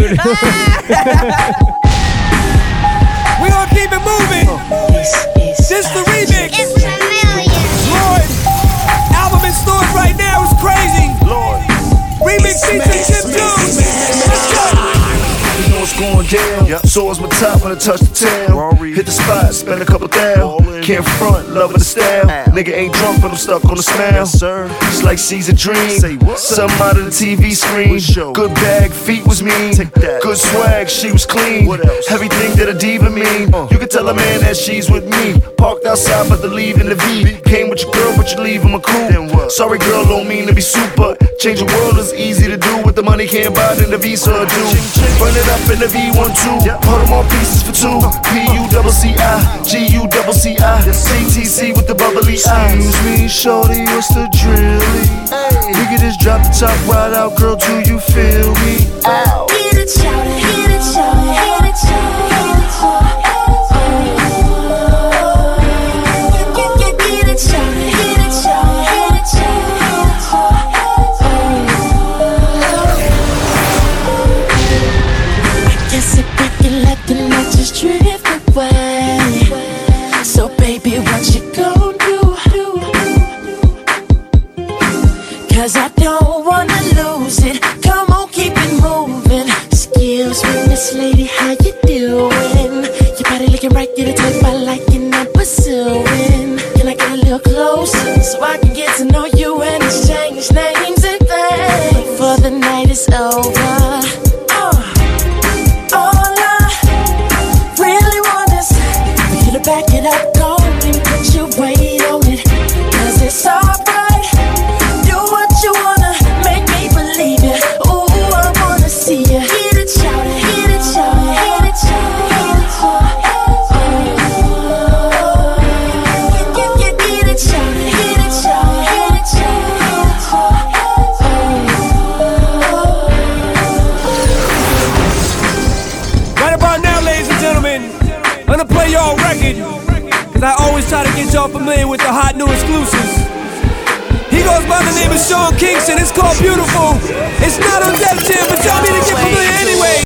We gonna keep it moving. This the remix. It's familiar. Lord, album in stores right now is crazy. Lord. Remix featuring Tim Jones. Let's go. You know what's going down. Yep. So is my top when I touch the town. Rory. Hit the spot, spend a couple thousand. Can't front, loving the style. Nigga ain't drunk, but I'm stuck on the smell. Yes, sir. It's like Caesar dream. Say what? Something out of the TV screen. Good bag, feet was mean. Take that. Good swag, she was clean. What else? Everything that a diva mean. You can tell a man that she's with me. Parked outside, but to leave in the V. Came with your girl, but you leave him a cool. Sorry, girl, don't mean to be super. Change the world is easy to do. With the money can't buy it in the Visa or do. Run it up in the V12. Put them on pieces for two. P-U-double-C-I, G-U-double-C-I. CTC with the bubbly eyes. Excuse me, shorty, what's the drilly? We can just drop the top right out, girl, do you feel me? Ow. Get it, shout it, hit it, shout it, hit it, shout it, hit it, shout it. Get it, shout it, hit it, shout it, hit it, shout it, hit it, shout it. I guess if we can let the night just drift away. So baby, what you gon' do? 'Cause I don't wanna lose it. Come on, keep it moving. Excuse me, Miss Lady, how you doing? Your body looking right, get a type I like and I'm pursuing. Can I get a little closer so I can get to know you and exchange names and things before the night is over? All I really want is for you to back it up, go and put your weight on it. 'Cause it's alright. Do what you wanna, make me believe it. Ooh, I wanna see you. Hit it, shout it, hit it, shout it, hit it, shout it, hit it, shout it. Get it, shout it, hit it, shout it, hit it, shout it, hit it, shout it. Right about now, ladies and gentlemen, I'm gonna play y'all a record, 'cause I always try to get y'all familiar with the hot new exclusives. He goes by the name of Sean Kingston. It's called Beautiful. It's not on Def Jam, but y'all need to get familiar anyway.